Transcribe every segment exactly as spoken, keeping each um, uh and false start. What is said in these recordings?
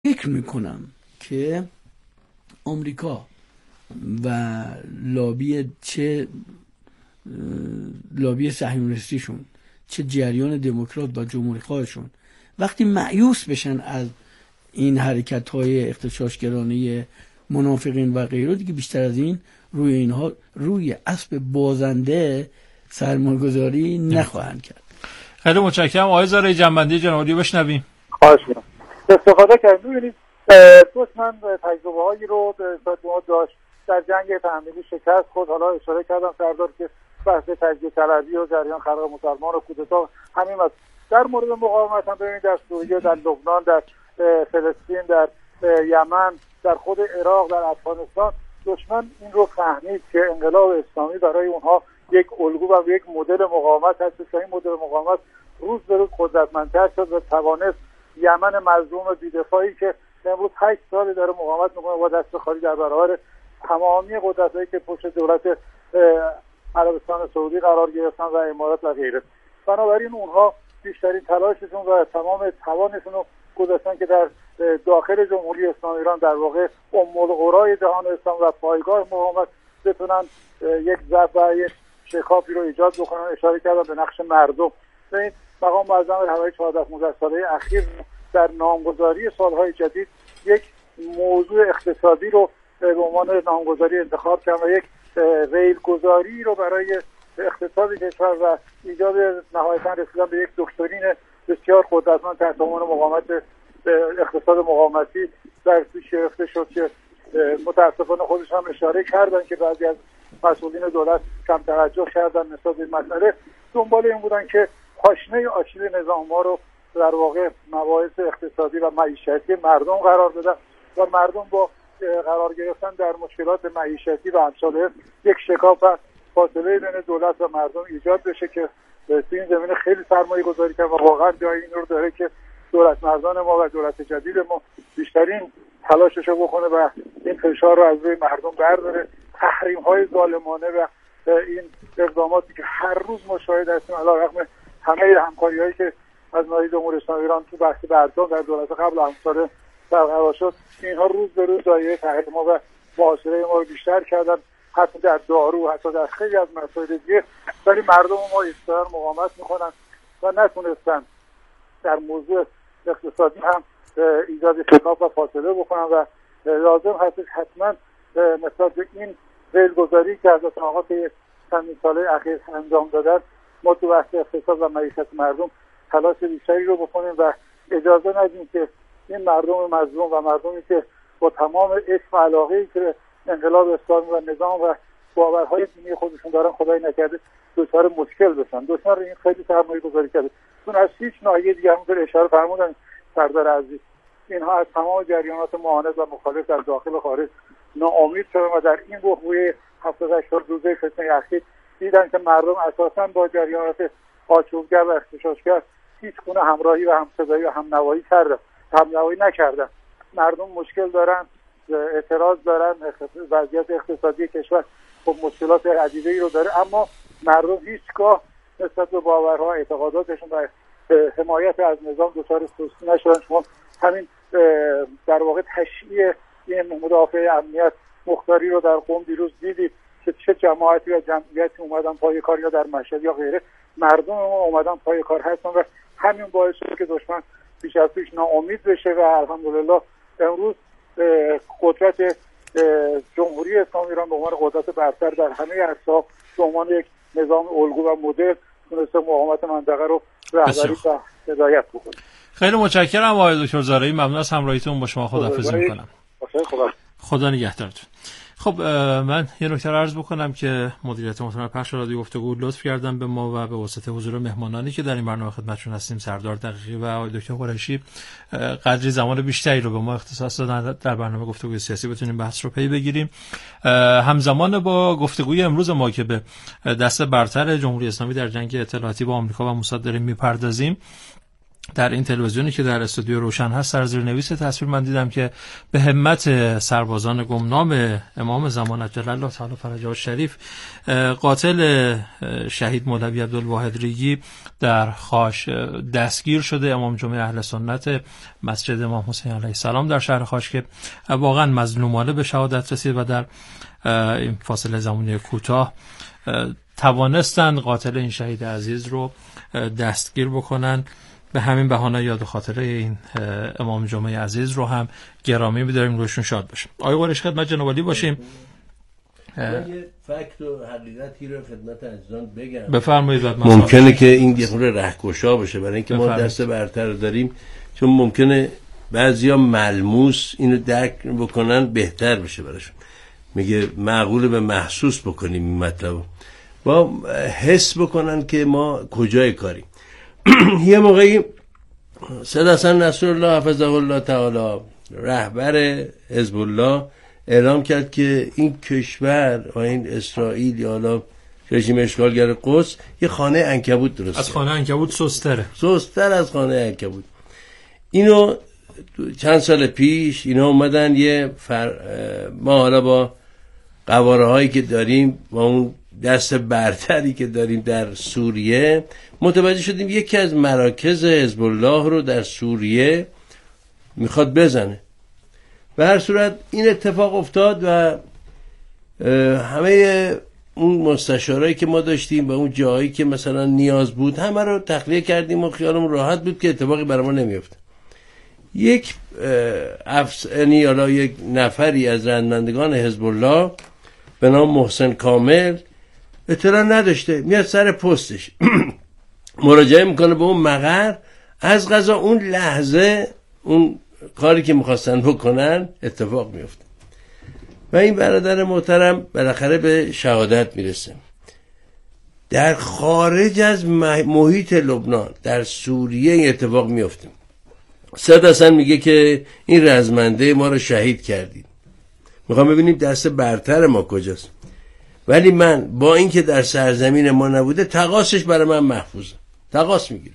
فکر میکنم که آمریکا و لابی چه لابی صهیونیستیشون چه جریان دموکرات و جمهوری خواهشون وقتی مایوس بشن از این حرکت‌های اغتشاشگرانه منافقین و غیره، دیگه بیشتر از این روی اینها روی اسب بازنده سرمایه‌گذاری نخواهند کرد. خیلی متشکرم. آقای زارعی جنبندی جنابعالی بشنویم. خواهش می‌کنم. استفاده کردیم. ببینید دشمن تجربه‌هایی رو ما داشت در جنگ تحمیلی شکست خود. حالا اشاره کردم سردار که بحث تجزیه طلبی و جریان خلق مسلمان و کودتا همین است. در مورد مقاومت هم ببینید در سوریه، در لبنان، در فلسطین، در یمن، در خود عراق، در افغانستان دشمن این رو فهمید که انقلاب اسلامی برای اونها یک الگو و یک مدل مقاومت هست که این مدل مقاومت روز به روز قدرتمندتر شد و توانست یمن مظلوم و بی‌دفاعی که امروز هشت سال داره مقاومت میکنه با دست خالی در برابر تمامی قدرت‌هایی که پشت دولت عربستان سعودی قرار گرفتن و امارات و غیره. بنابراین اونها بیشترین تلاششون و تمام توانشون رو گذاشتن که در داخل جمهوری اسلامی ایران در واقع ام القرای جهان اسلام و پایگاه مقاومت بتونن یک ضرب و یک شکافی رو ایجاد بکنن. اشاره کردم به نقش مردم. این مقام معظم الهوایی چهارده پانزده ساله اخیر در نامگذاری سالهای جدید یک موضوع اقتصادی رو به عنوان نامگذاری انتخاب کرد و یک ریل گذاری رو برای اقتصاد کشور و ایجاد نهایتاً رسیدن به یک دکترین بسیار قدرتمند تحت عنوان مقاومت اقتصاد مقاومتی در پیش گرفته شد که متاسفانه خودش هم اشاره کردن که بعضی از مسئولین دولت کم توجه کردن نسبت به این مسئله. دنبال این بودن که پاشنه آشیل نظام ما رو در واقع مباحث اقتصادی و معیشتی مردم قرار بدن و مردم با قرار گرفتن در مشکلات معیشتی و امثال یک شکاف و فاصله بین دولت و مردم ایجاد بشه که تو این زمینه خیلی سرمایه گذاری کرد و واقعا جای این رو داره که دولت مردان ما و دولت جدید ما بیشترین تلاشش رو بکنه و این فشار رو از روی مردم برداره. تحریم های ظالمانه و این اقداماتی که هر روز مشاهده هستیم علیرغم همه همکاری هایی که از ناحیه جمهوری اسلامی ایران تو بحث برجام در دولت قبل همسال برقرار شد، اینها روز به روز دایره تحریم ما و محاصره ما رو بیشتر کردن، حتی در دارو، حتی در خیلی از مسائل دیگه. ولی مردم ما ایستادن مقاومت میکنن و نتونستن در موضوع اقتصادی هم ایجاد شکاف و فاصله بکنن و لازم هست حتما نسبت به این ریلگذاری که از اتفاقات چندین ساله اخیر انجام دادن ما تو بحث اقتصاد و معیشت مردم تلاش بیشتری رو بکنیم و اجازه ندیم که این مردم مظلوم و مردمی که با تمام عشق و علاقه‌ای که انقلاب اسلامی و نظام و باورهای دینی خودشون دارن خدای نکرده دچار مشکل بشن. دشمن رو این خیلی سرمایه گذاری کرده. چون از هیچ ناحیه دیگه همونطور اشاره فرمودن سردار عزیز، اینها از تمام جریانات معاند و مخالف در داخل و خارج ناامید شدن و در این بحران هفتاد هشتاد روزه فتنه اخیر دیدن که مردم اساساً با جریانات آشوبگر و اغتشاشگر هیچ گونه همراهی و همصدایی و همنوایی کردن همنوایی نکردن. مردم مشکل دارن، اعتراض دارن، وضعیت اقتصادی کشور خب مشکلات عدیده‌ای رو داره، اما مردم هیچگاه نسبت به باورها اعتقاداتشون و حمایت از نظام دچار سستی نشدن. شما همین در واقع تشییع این مدافع امنیت مختاری رو در قم دیروز دیدید که چه جماعتی و جمعیتی اومدن پای کار یا در مشهد یا غیره. مردم ما اومدن پای کار هستن و همین باعث شد که دشمن بیش از پیش ناامید بشه و الحمدلله امروز قدرت جمهوری اسلامی ایران به عنوان قدرت برتر در همه اصحاب به عنوان یک نظام الگو و مدل تونسته مقاومت منطقه رو رهبری و هدایت بکنه. خیلی متشکرم آقای دکتر زارعی، ممنون از همراهیتون با شما. خداحافظی می‌کنم. خدا خدا نگهدارتون. خب من یه نکته رو عرض بکنم که مدیریت محترم پخش رادیو گفتگو لطف کردن به ما و به واسطه حضور مهمانانی که در این برنامه خدمتشون هستیم، سردار دقیقی و آقای دکتر قریشی، قدری زمان بیشتری رو به ما اختصاص دادن در برنامه گفتگوی سیاسی بتونیم بحث رو پی بگیریم. همزمان با گفتگوی امروز ما که به دست برتر جمهوری اسلامی در جنگ اطلاعاتی با آمریکا و موساد داریم میپردازیم، در این تلویزیونی که در استودیو روشن هست در زیرنویس تصویر من دیدم که به همت سربازان گمنام امام زمان عجل الله تعالی فرجه الشریف قاتل شهید مولوی عبدالواحد ریگی در خاش دستگیر شده. امام جمعه اهل سنت مسجد امام حسین علیه السلام در شهر خاش که واقعا مظلومانه به شهادت رسید و در این فاصله زمانی کوتاه توانستند قاتل این شهید عزیز رو دستگیر بکنن. به همین بهانه یاد و خاطره این امام جمعه عزیز رو هم گرامی بداریم، روشون شاد باشیم. آقای قریشی خدمت جناب عالی باشیم. من یه فکت و حقیقتی رو خدمت عزیزان بگم. بفرمایید. ممکنه که این یه خورده رهگشا باشه برای اینکه ما دست برتر داریم، چون ممکنه بعضیا ملموس اینو درک بکنن بهتر بشه براشون. میگه معقوله به محسوس بکنیم این مطلب، با حس بکنن که ما کجای کاریم. یه موقعی سید حسن نصرالله حفظه الله تعالی رهبر حزب الله اعلام کرد که این کشور و این اسرائیل یا حالا رژیم اشغالگر قدس یه خانه عنکبوت درست از خانه عنکبوت سستره سستر از خانه عنکبوت. اینو چند سال پیش اینا اومدن یه فر... ما حالا با قواره هایی که داریم و اون دست برتری که داریم در سوریه متوجه شدیم یکی از مراکز حزب الله رو در سوریه میخواد بزنه. به هر صورت این اتفاق افتاد و همه اون مستشارایی که ما داشتیم و اون جایی که مثلا نیاز بود همه رو تخلیه کردیم و خیالمون راحت بود که اتفاقی برای ما نمیفته. یک افسانی یا یک نفری از رهنمندگان حزب الله به نام محسن کامل اطلاع نداشته، میاد سر پستش مراجعه میکنه به اون مقر. از قضا اون لحظه اون کاری که میخواستن بکنن اتفاق میفته و این برادر محترم بالاخره به شهادت میرسه. در خارج از محیط لبنان در سوریه این اتفاق میفته. سید حسن میگه که این رزمنده ما رو شهید کردید. میخوام ببینیم دست برتر ما کجاست. ولی من با اینکه در سرزمین ما نبوده تقاصش برای من محفوظه، تقاص میگیره.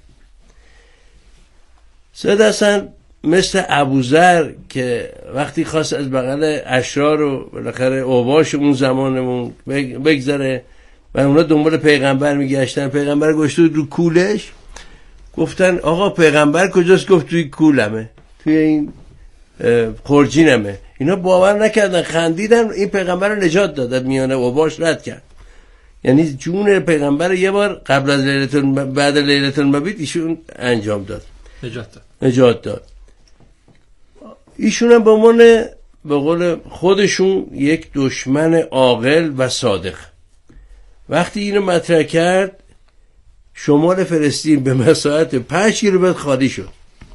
سید حسن مثل ابوذر که وقتی خواست از بغل اشرار و بالاخره اوباش اون زمانمون بگذره و اونا دنبال پیغمبر میگشتن، پیغمبر گشته رو کولش، گفتن آقا پیغمبر کجاست؟ گفت توی کولمه، توی این خورجینمه. اینا باور نکردن، خندیدن. این پیغمبر رو نجات داد، از میانه اوباش رد کرد. یعنی جون پیغمبر یه بار قبل از لیلة بعد لیلة المبیت ایشون انجام داد، نجات داد نجات داد. ایشون هم به عنوان به قول خودشون یک دشمن عاقل و صادق وقتی اینو مطرح کرد، شمال فلسطین به مساحت پنج کیلومتر خالی شد.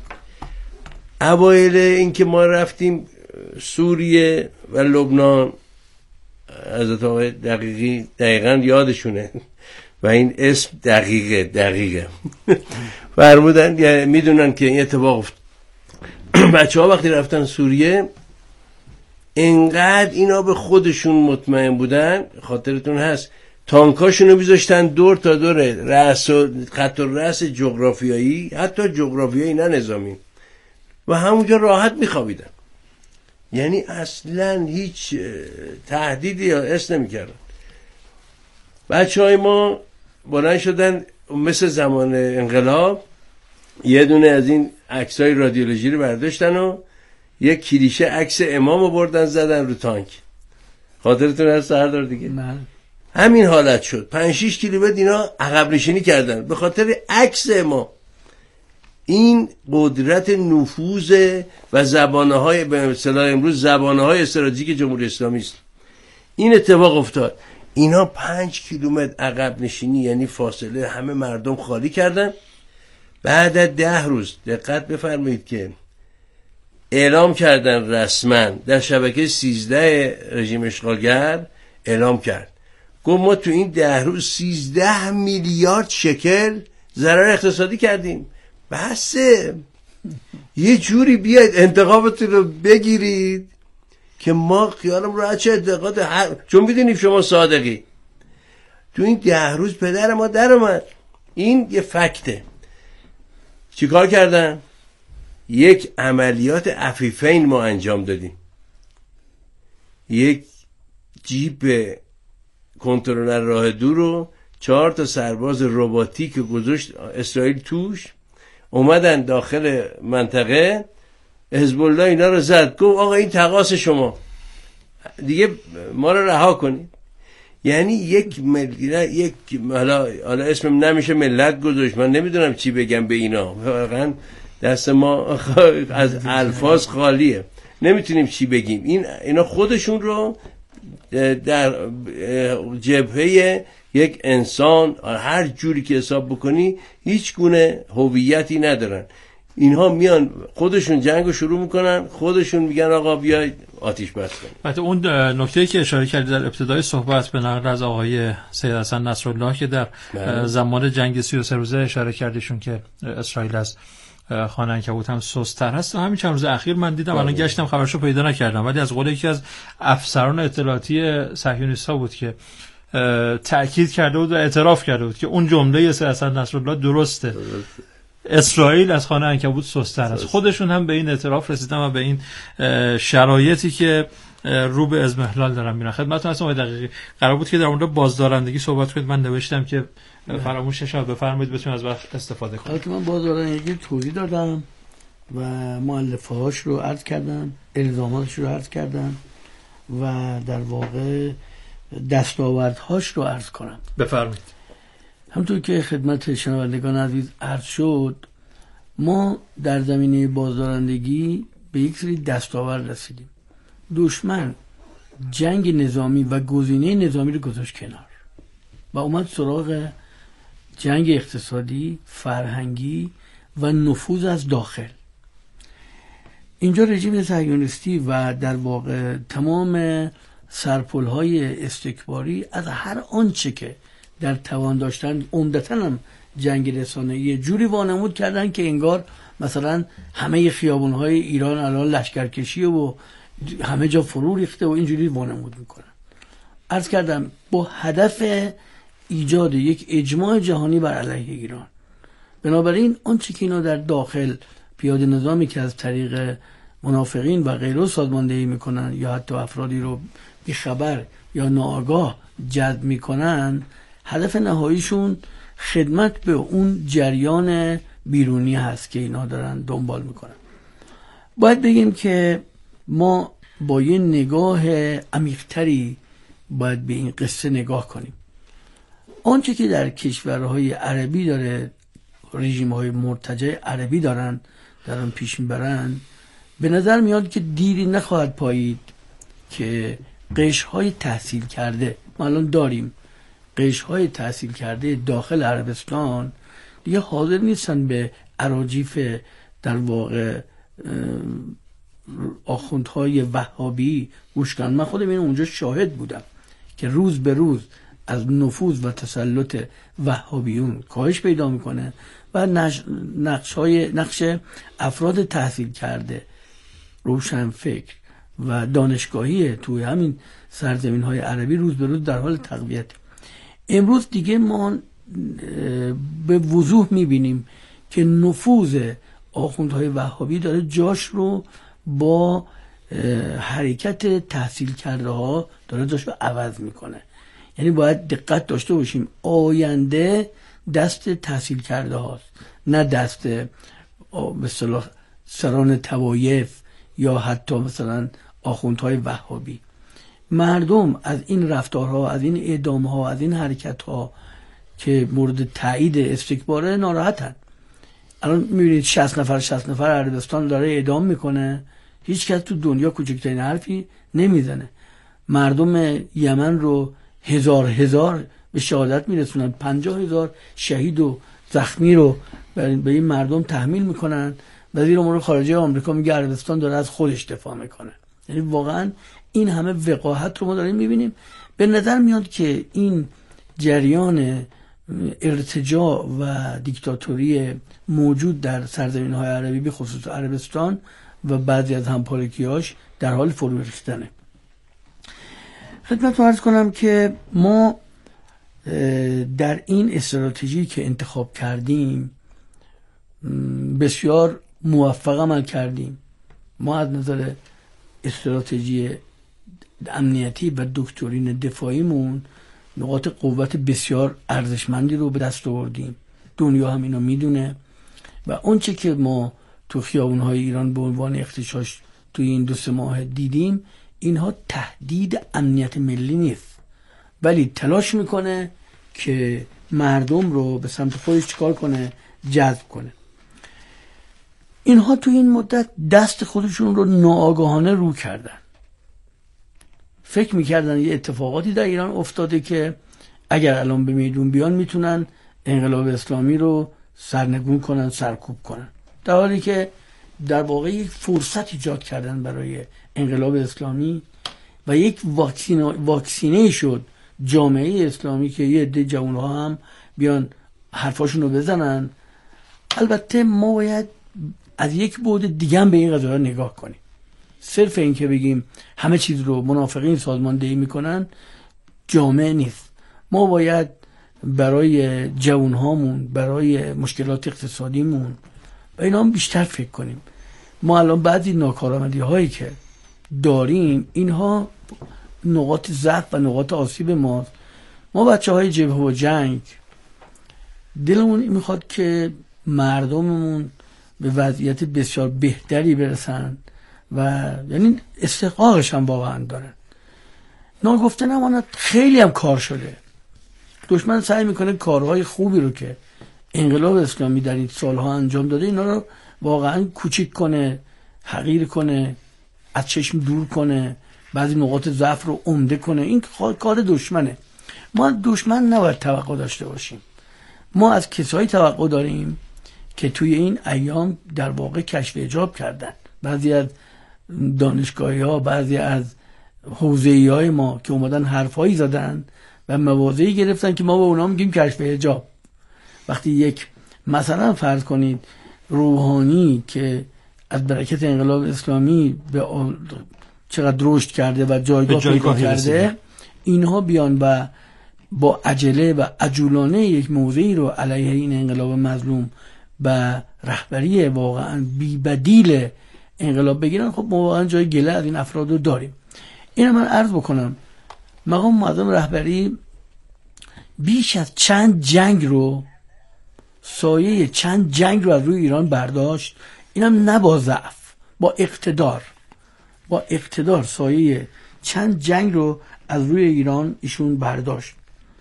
اوایل اینکه ما رفتیم سوریه و لبنان، حضرت آقای دقیقی دقیقا یادشونه و این اسم دقیقه دقیقه فرمودن، یعنی میدونن که این اتفاق افت. بچه ها وقتی رفتن سوریه انقدر اینا به خودشون مطمئن بودن، خاطرتون هست تانکاشونو بیذاشتن دور تا دور رأس و خط و رأس جغرافیایی، حتی جغرافیایی نه نظامی، و همونجا راحت میخوابیدن. یعنی اصلا هیچ تهدیدی یا اس نمیکردن. بچه های ما بلند شدن مثل زمان انقلاب، یه دونه از این عکسای رادیولوژی رو برداشتن و یک کلیشه عکس امام رو بردن زدن رو تانک. خاطرتون هست سردار دیگه؟ من همین حالت شد. پنج شش کیلومتر اینا عقب نشینی کردن به خاطر عکس امام. این قدرت نفوذ و زبانه‌های به اصطلاح امروز زبانه‌های استراتژیک جمهوری اسلامی است. این اتفاق افتاد. اینا پنج کیلومتر عقب نشینی، یعنی فاصله، همه مردم خالی کردن. بعد از ده روز دقت بفرمایید که اعلام کردن رسما در شبکه سیزده رژیم اشغالگر اعلام کرد، گفت ما تو این ده روز سیزده میلیارد شکل ضرر اقتصادی کردیم. بسه یه جوری بیاید انتقامتون رو بگیرید که ما خیالم راحت چه انتقاد هر... چون میدونیم شما صادقی. تو این ده روز پدر ما در اومد. این یه فکته. چیکار کردن؟ یک عملیات عفیفین ما انجام دادیم. یک جیپ کنترلر راه دور رو چهار تا سرباز رباتیک گذاشت اسرائیل توش، اومدن داخل منطقه، حزب الله اینا رو زد، گفت آقا این تقاص شما، دیگه ما رو رها کنید. یعنی یک ملت، یک حالا حالا اسمم نمیشه ملت گذاشت، من نمیدونم چی بگم به اینا، واقعا دست ما از الفاظ خالیه، نمیتونیم چی بگیم. این اینا خودشون رو در جبهه یک انسان هر جوری که حساب بکنی هیچ گونه هویتی ندارن. اینها میان خودشون جنگو شروع میکنن، خودشون میگن آقا بیاید آتیش بس کنیم. البته اون نکته‌ای که اشاره کردید در ابتدای صحبت به نقل از آقای سید حسن نصرالله که در بله. زمان جنگ سی و سه روزه اشاره کردیشون که اسرائیل از خانه عنکبوت هم سست‌تر هست. همین چند روز اخیر من دیدم، الان گشتم خبرشو پیدا نکردم، ولی از قول یکی از افسران اطلاعاتی صهیونیست‌ها بود که تأکید کرده بود و اعتراف کرده بود که اون جمله سید حسن نصرالله درسته، درسته. اسرائیل از خانه عنکبوت سست‌تر است. خودشون هم به این اعتراف رسیدن و به این شرایطی که رو به اضمحلال دارن میرن. خدمتتون هستم. دقیقاً قرار بود که در مورد بازدارندگی صحبت کنید، من نوشتم که فراموشش شد. بفرمایید بتونید از وقت استفاده کنید. حالا که من بازدارندگی توضیح دادم و مؤلفه‌هاش رو عرض کردم، الزاماتش رو عرض کردم و در واقع دستاوردهاش رو عرض کنم. بفرمایید. همونطور که خدمت شنوندگان عزیز عرض شد، ما در زمینه بازدارندگی به یک سری دستاورد رسیدیم. دشمن جنگ نظامی و گزینه نظامی رو گذاشت کنار و اومد سراغ جنگ اقتصادی، فرهنگی و نفوذ از داخل. اینجا رژیم صهیونیستی و در واقع تمام سرپل‌های استکباری از هر آنچه که در توان داشتن، عمدتاً هم جنگ رسانه‌ای جوری وانمود کردن که انگار مثلا همه خیابان‌های ایران الان لشکرکشیه و همه جا فرو ریخته و اینجوری وانمود میکنن. عرض کردم با هدف ایجاد یک اجماع جهانی بر علیه ایران. بنابراین آنچه که اینا در داخل پیاده نظامی که از طریق منافقین و غیره سازماندهی میکنن یا حتی افرادی رو بیخبر یا ناآگاه جذب میکنن، هدف نهاییشون خدمت به اون جریان بیرونی هست که اینا دارن دنبال میکنن. باید بگیم که ما با یه نگاه عمیق‌تری باید به این قصه نگاه کنیم. آنچه که در کشورهای عربی داره، رژیم‌های مرتجع عربی دارن دارن پیش میبرن، به نظر میاد که دیری نخواهد پایید که قشرهای تحصیل کرده، ما الان داریم قشرهای تحصیل کرده داخل عربستان دیگه حاضر نیستن به اراجیف در واقع آخوندهای وهابی گوش کنن. من خودم این اونجا شاهد بودم که روز به روز از نفوذ و تسلط وهابیون کاهش پیدا میکنه و نقش های نقش افراد تحصیل کرده، روشن فکر و دانشگاهی توی همین سرزمین های عربی روز به روز در حال تقویت. امروز دیگه ما به وضوح میبینیم که نفوذ آخوندهای وهابی داره جاش رو با حرکت تحصیل کرده ها داره جاش رو عوض میکنه. یعنی باید دقت داشته باشیم، آینده دست تحصیل کرده هاست، نه دست به اصطلاح سران طوایف یا حتی مثلا آخوندهای وهابی. مردم از این رفتارها، از این اعدامها، از این حرکتها که مورد تایید استکباره ناراحتن. الان میبینید شصت نفر شصت نفر عربستان داره اعدام میکنه، هیچ کس تو دنیا کوچکترین حرفی نمیزنه. مردم یمن رو هزار هزار به شهادت میرسونن، پنجاه هزار شهید و زخمی رو به این مردم تحمیل میکنن. وزیر امور خارجه آمریکا میگه عربستان داره از خودش دفاع میکنه. یعنی واقعا این همه وقاحت رو ما داریم میبینیم. به نظر میاد که این جریان ارتجاع و دیکتاتوری موجود در سرزمین های عربی به خصوص عربستان و بعضی از همپارکیاش در حال فرو ریختنه. خدمتتون عرض کنم که ما در این استراتژی که انتخاب کردیم بسیار موفق عمل کردیم. ما از نظر استراتژی امنیتی و دکترین دفاعیمون نقاط قوت بسیار ارزشمندی رو به دست آوردیم. دنیا هم اینو میدونه و اونچه که ما تو خیابون‌های ایران به عنوان اغتشاش توی این دو سه ماه دیدیم، اینها تهدید امنیت ملی نیست، ولی تلاش میکنه که مردم رو به سمت خودش چیکار کنه؟ جذب کنه. اینها توی این مدت دست خودشون رو ناآگاهانه رو کردن. فکر میکردن یه اتفاقاتی در ایران افتاده که اگر الان به میدون بیان میتونن انقلاب اسلامی رو سرنگون کنن، سرکوب کنن، در حالی که در واقع یک فرصت ایجاد کردن برای انقلاب اسلامی و یک واکسین واکسینه شد جامعه اسلامی که یه عده جوان‌ها هم بیان حرفاشون رو بزنن. البته ما باید از یک بعد دیگه هم به این قضیه نگاه کنیم. صرف این که بگیم همه چیز رو منافقین سازماندهی میکنن جامعه نیست. ما باید برای جوانهامون، برای مشکلات اقتصادیمون و اینا هم بیشتر فکر کنیم. ما الان بعضی ناکارآمدی هایی که داریم، اینها نقاط ضعف و نقاط آسیب ماست. ما بچه های جبهه و جنگ دلمون میخواد که مردممون به وضعیت بسیار بهتری برسن و یعنی استحقاقش هم واقعا دارن. ناگفته نماند خیلی هم کار شده. دشمن سعی میکنه کارهای خوبی رو که انقلاب اسلامی در این سالها انجام داده اینا رو واقعا کوچیک کنه، حقیر کنه، از چشم دور کنه، بعضی نقاط ضعف رو عمده کنه. این کار دشمنه. ما دشمن نباید توقع داشته باشیم. ما از کسایی توقع داریم که توی این ایام در واقع کشف حجاب کردن. بعضی از دانشگاهی ها، بعضی از حوزه‌ای های ما که اومدن حرفایی زدن و مواضعی گرفتن که ما به اونا میگیم کشف حجاب. وقتی یک مثلا فرض کنید روحانی که از برکت انقلاب اسلامی به چقدر رشد کرده و جایگاه پیدا کرده، اینها بیان و با عجله و عجولانه یک موضعی رو علیه این انقلاب مظلوم و رهبری واقعا بی بدیل انقلاب بگیرن، خب ما واقعا جای گله از این افراد رو داریم. اینو من عرض بکنم، مقام معظم رهبری بیش از چند جنگ رو، سایه چند جنگ رو از روی ایران برداشت. اینم نه با ضعف، با اقتدار. با اقتدار سایه چند جنگ رو از روی ایران ایشون برداشت.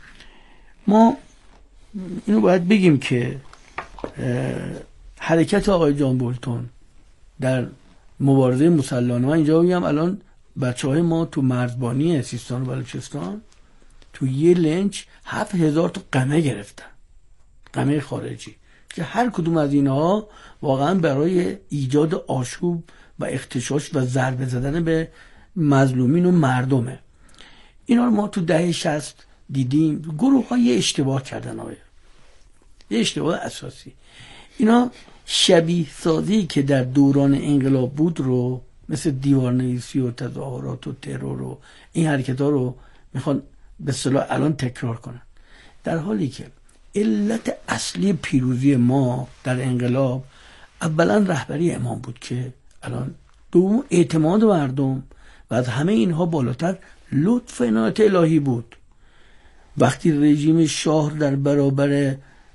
ما اینو باید بگیم که حرکت آقای جان بولتون در مبارزه مسلحانه، من اینجا بگم الان بچه های ما تو مرزبانی سیستان و بلوچستان تو یه لنچ هفت هزار تا قمه گرفتن، قمه خارجی، که هر کدوم از اینها واقعا برای ایجاد آشوب و اغتشاش و ضربه زدن به مظلومین و مردمه. اینا رو ما تو دهه شصت دیدیم. گروه ها یه اشتباه کردن، آیا یه اشتباه اساسی. اینا شبیه سازی که در دوران انقلاب بود رو، مثل دیوارنویسی و تظاهرات و ترور و این حرکت ها رو میخوان به اصطلاح الان تکرار کنن، در حالی که علت اصلی پیروزی ما در انقلاب اولا رهبری امام بود که الان دوم اعتماد مردم و از همه اینها بالاتر لطف عنایت الهی بود. وقتی رژیم شاه در برابر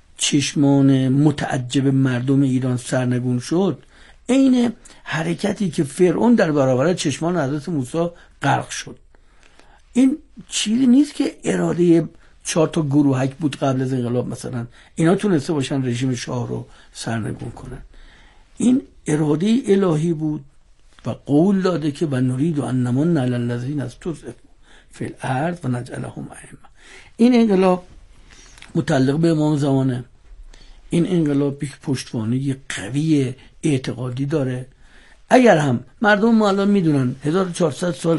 چشمان متعجب مردم ایران سرنگون شد، عین حرکتی که فرعون در برابر چشمان حضرت موسی غرق شد. این چیزی نیست که اراده چهار تا گروهک بود قبل از انقلاب مثلا اینا تونسته باشن رژیم شاه رو سرنگون کنن. این اراده الهی بود و قول داده که و نرید و انمون علی الذین استضعفوا فی الارض و نجعلهم ائمه. این انقلاب متعلق به امام زمانه. این انقلاب یک پشتوانه قوی اعتقادی داره. اگر هم مردم ما الان میدونن هزار و چهارصد سال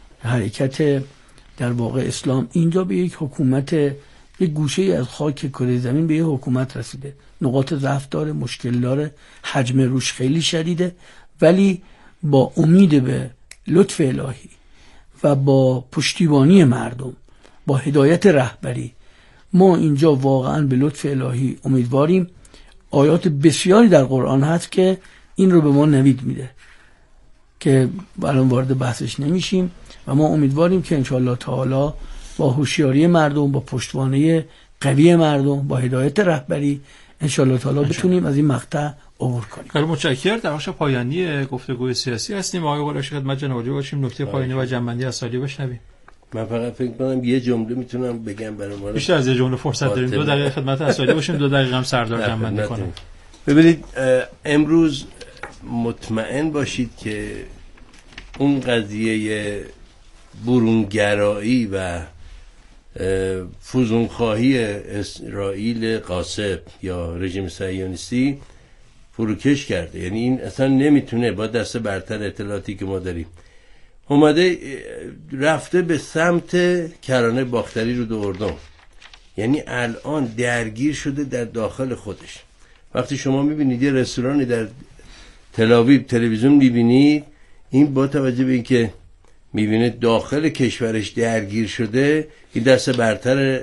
حرکت در واقع اسلام اینجا به یک حکومت، یک گوشه از خاک کره زمین به یک حکومت رسیده، نقاط ضعف داره، مشکل داره، حجم روش خیلی شدیده، ولی با امید به لطف الهی و با پشتیبانی مردم، با هدایت رهبری، ما اینجا واقعا به لطف الهی امیدواریم. آیات بسیاری در قرآن هست که این رو به ما نوید میده که الان وارد بحثش نمیشیم و ما امیدواریم که انشاءالله تعالی با هوشیاری مردم، با پشتوانه قوی مردم، با هدایت رهبری انشاءالله تعالی بتونیم از این مقطع عبور کنیم. خیلی متشکرم. در بخش پایانی گفتگوی سیاسی هستیم. آقای قریشی خدمت جناب عالی باشیم، نکته پایانی و جنبندی از سالی بشنویم. من فقط فکر کنم یه جمله میتونم بگم برای ما. بیشتر از یه جمله فرصت داریم. دو دقیقه خدمت اسالی باشیم، دو دقیقه هم سردار جنبندی کنه. ببینید امروز مطمئن باشید که اون قضیه برونگرایی و فوزونخواهی اسرائیل غاصب یا رژیم صهیونیستی فروکش کرده. یعنی این اصلا نمیتونه با دست برتر اطلاعاتی که ما داریم اومده رفته به سمت کرانه باختری رو دو اردن. یعنی الان درگیر شده در داخل خودش. وقتی شما میبینید یه رستورانی در تل‌آویو تلویزیون میبینید، این با توجه به این که میبینید داخل کشورش درگیر شده، این دست برتر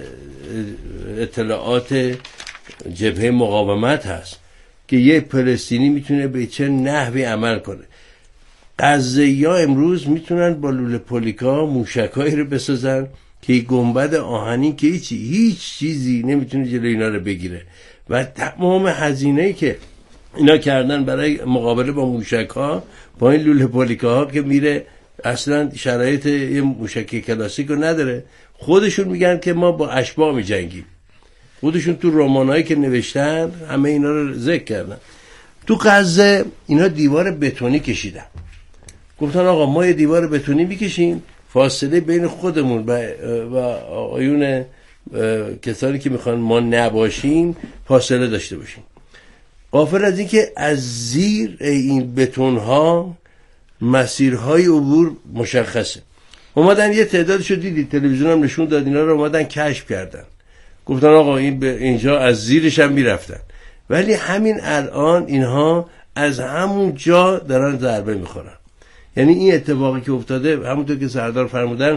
اطلاعات جبهه مقاومت هست که یه فلسطینی میتونه به چه نحوی عمل کنه. غزه‌ای‌ها امروز میتونن با لوله پولیکا موشکایی رو بسازن که گنبد آهنی که هیچ هیچ چیزی نمیتونه جلوی اینا رو بگیره و تمام هزینه‌ای که اینا کردن برای مقابله با موشک‌ها، با این لوله پولیکاها که میره اصلا شرایط یه موشک کلاسیک رو نداره. خودشون میگن که ما با اشباح میجنگیم. خودشون تو رمانایی که نوشتن همه اینا رو ذکر کردن. تو غزه اینا دیوار بتونی کشیدن، گفتن آقا ما یه دیوار بتونی میکشیم، فاصله بین خودمون و و آیون کسانی که میخوان ما نباشیم فاصله داشته باشیم. غافل از این که از زیر این بتونها مسیرهای عبور مشخصه. اومدن یه تعدادشو دیدید تلویزیون هم نشون داد، اینا رو اومدن کشف کردن، گفتن آقا این به اینجا از زیرش هم میرفتن. ولی همین الان اینها از همون جا دارن ضربه میخورن. یعنی این اتفاقی که افتاده همونطور که سردار فرمودن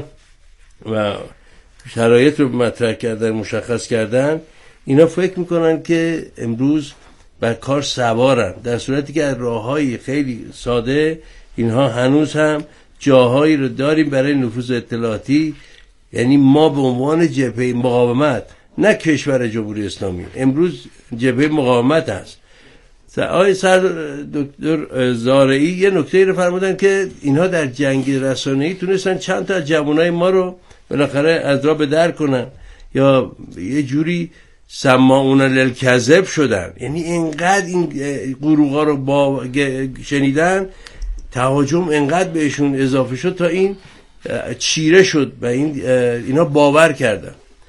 و شرایط رو مطرح کردن، مشخص کردن، اینا فکر میکنن که امروز بر کار سوارن، در صورتی که از راههای خیلی ساده اینها هنوز هم جاهایی رو داریم برای نفوذ اطلاعاتی. یعنی ما به عنوان جبهه مقاومت، نه کشور جمهوری اسلامی، امروز جبهه مقاومت هست. آقای سر دکتر زارعی یه نکته رو فرمودن که اینها در جنگ رسانه‌ای تونستن چند تا از جوانای ما رو بالاخره از راه به در کنن یا یه جوری سماعون للکذب شدن. یعنی اینقدر این گروه‌ها رو با شنیدن، تهاجم اینقدر بهشون اضافه شد تا این چیره شد و این اینا باور کردن.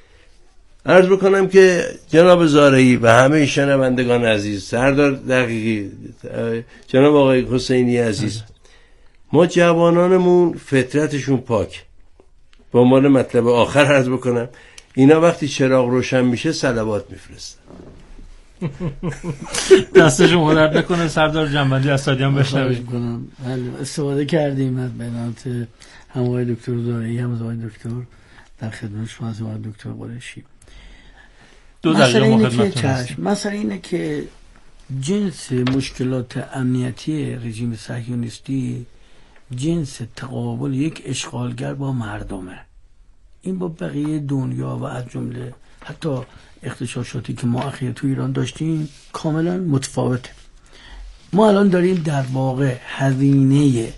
عرض بکنم که جناب زارعی و همه شنوندگان عزیز، سردار دقیقی، جناب آقای حسینی عزیز، ما جوانانمون فطرتشون پاک. به عنوان مطلب آخر عرض بکنم، اینا وقتی چراغ روشن میشه صلوات میفرستن. دستشون درد نکنه. سردار جنبندی اسدی هم بشنویم. استفاده کردیم از بیانات هم آقای دکتر زارعی هم آقای دکتر، در خدمت شما از آقای دکتر قریشی. دو دقیقه ما خدمتتون هستیم. مسئله اینه که جنس مشکلات امنیتی رژیم صهیونیستی جنس تقابل یک اشغالگر با مردمه. این با بقیه دنیا و از جمله حتی اغتشاشاتی که ما اخیر تو ایران داشتیم کاملا متفاوته. ما الان داریم در واقع هزینه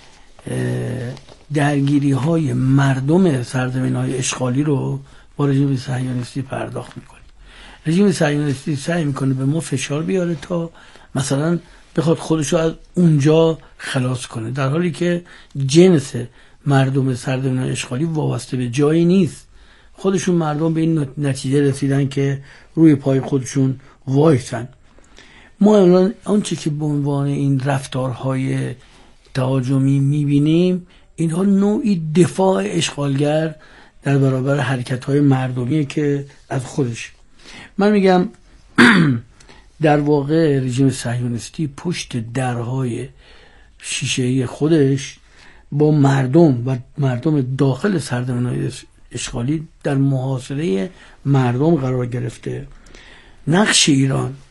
درگیری های مردم سرزمین های اشغالی رو با رژیم صهیونیستی پرداخت میکنیم. رژیم صهیونیستی سعی میکنه به ما فشار بیاره تا مثلا بخواد خودشو از اونجا خلاص کنه، در حالی که جنس مردم سرزمین های اشغالی وابسته به جایی نیست. خودشون مردم به این نتیجه رسیدن که روی پای خودشون وایسن. ما الان آنچه که به عنوان این رفتارهای تهاجمی میبینیم، اینها نوعی دفاع اشغالگر در برابر حرکت‌های مردمی که از خودش. من میگم در واقع رژیم صهیونیستی پشت درهای شیشه‌ای خودش با مردم و مردم داخل سرزمین‌های اشغالی در محاصره مردم قرار گرفته. نقش ایران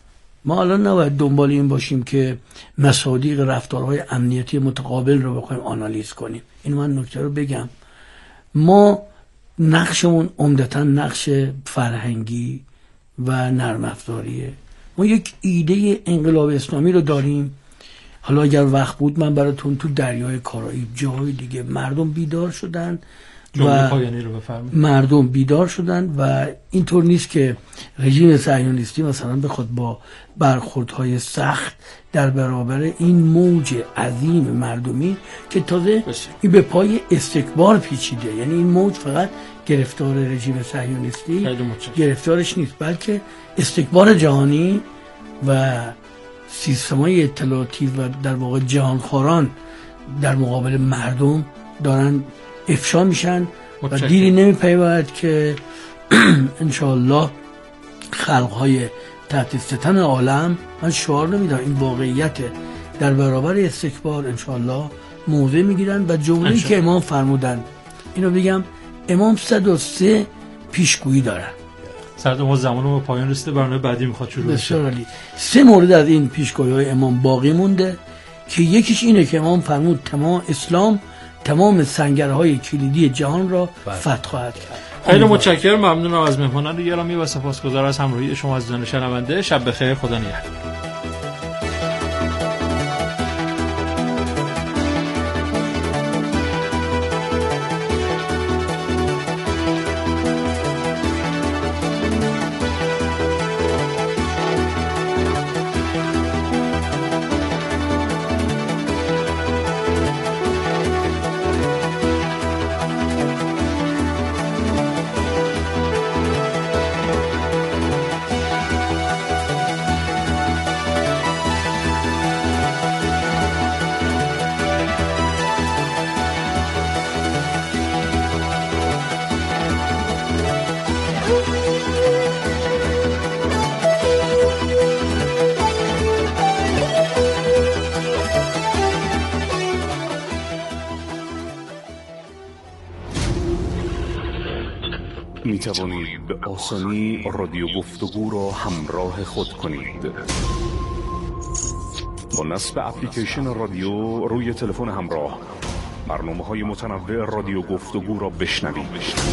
ما الان نباید دنبال این باشیم که مصادیق رفتارهای امنیتی متقابل رو بخوایم آنالیز کنیم. این من نکته رو بگم، ما نقشمون عمدتاً نقش فرهنگی و نرم افزاریه. ما یک ایده انقلاب اسلامی رو داریم. حالا اگر وقت بود من براتون تو دریای کارائیب، جاهای دیگه مردم بیدار شدن و مردم بیدار شدن و اینطور نیست که رژیم صهیونیستی مثلا بخواد با برخوردهای سخت در برابر این موج عظیم مردمی که تازه این به پای استکبار پیچیده، یعنی این موج فقط گرفتار رژیم صهیونیستی گرفتارش نیست، بلکه استکبار جهانی و سیستم‌های اطلاعاتی و در واقع جهانخواران در مقابل مردم دارن افشا میشن و دیری نمیپیوند که انشاءالله خلقهای تحت ستم عالم، من شعار نمیدم، این واقعیت در برابر استکبار انشاءالله موضع میگیرن و جمله‌ای که امام فرمودن اینو بگم، امام صد و سه پیشگویی دارن. سرد ما زمانو به پایان رسیده، برنامه بعدی میخواد شروع بشه. سه مورد از این پیشگویی‌های امام باقی مونده که یکیش اینه که امام فرمود تمام اسلام تمام سنگرهای کلیدی جهان را فتح خواهد کرد. خیلی متشکرم، ممنونم از مهمانان گرامی و سپاسگزار از همراهی شما عزیزان شنونده. شب بخیر، خدا نگهدار. می توانید به آسانی رادیو گفتگو را همراه خود کنید. با نصب اپلیکیشن رادیو روی تلفن همراه برنامه‌های متنوع رادیو گفتگو را بشنوید.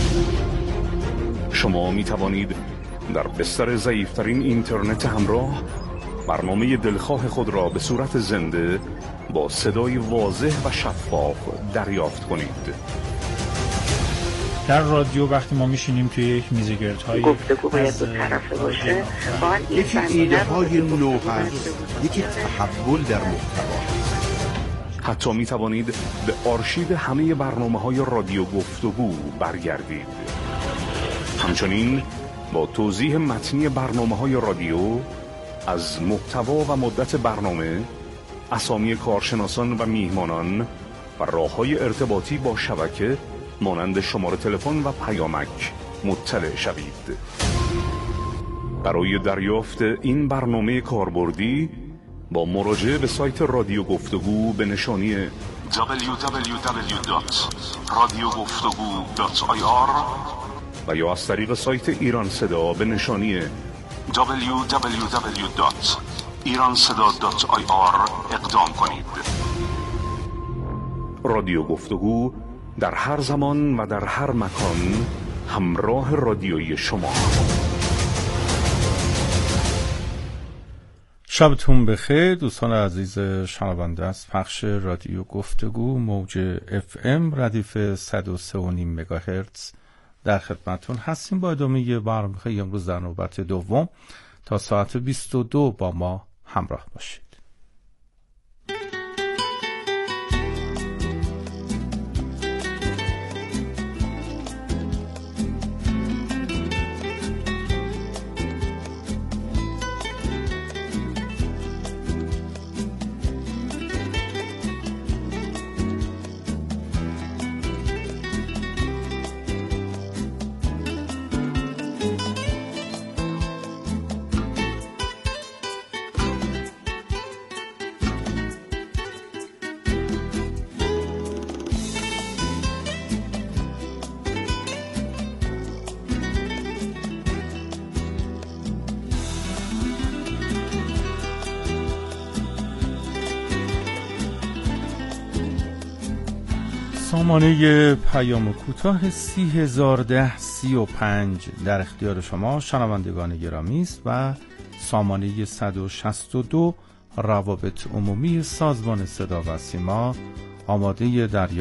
شما می توانید در بستر ضعیف‌ترین اینترنت همراه برنامه دلخواه خود را به صورت زنده با صدای واضح و شفاف دریافت کنید. در رادیو وقتی ما میشینیم توی یک میزگردهای گفتگو باید دو طرفه باشه، یکی ایده های نو هست، یکی تحول در محتوا. حتی می توانید به آرشیو همه برنامه های رادیو گفتگو برگردید. همچنین با توضیح متنی برنامه های رادیو از محتوا و مدت برنامه، اسامی کارشناسان و میهمانان و راه‌های ارتباطی با شبکه مانند شماره تلفن و پیامک مطلع شوید. برای دریافت این برنامه کاربردی با مراجعه به سایت رادیو گفتگو به نشانی دبلیو دبلیو دبلیو دات رادیو گفتگو دات آی آر و یا از طریق سایت ایران صدا به نشانی دبلیو دبلیو دبلیو دات ایران صدا دات آی آر اقدام کنید. رادیو گفتگو در هر زمان و در هر مکان همراه رادیویی شما. شبتون بخیر دوستان عزیز شنونده از پخش رادیو گفتگو موج اف ام ردیف صد و سه و نیم مگاهرتز در خدمتون هستیم. با ادامه برنامه امروز در نوبت دوم تا ساعت بیست و دو با ما همراه باشید. سامانه پیام کوتاه سی هزار ده سی و پنج در اختیار شما شنوندگان گرامی است و سامانه صد و شصت و دو روابط عمومی سازمان صدا و سیما آماده دریافت